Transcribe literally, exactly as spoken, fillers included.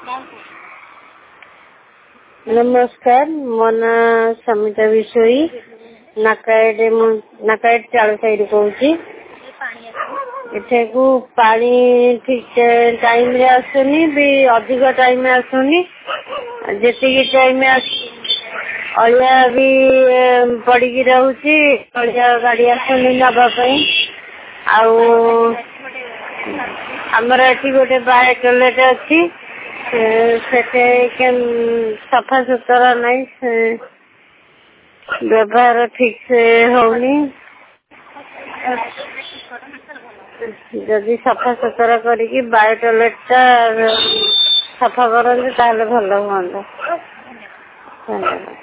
नमस्कार, मो ना समिता विषोई नाकाएड नाकाएड चालू साइड कहूँ एठेकू पानी ठीक टाइम रे आसुनी भी अधिक टाइम आसुनी जी टाइम अलिया भी पड़ी रोचे अलिया गाड़ी आसुनी नापाई आमर एटी गोटे बाय टॉयलेट अच्छी से सफा सुतरा नहीं व्यवहार ठीक से होनी जदि सफा सुतरा करी बाय टॉयलेट टा सफा करते भल हुआ।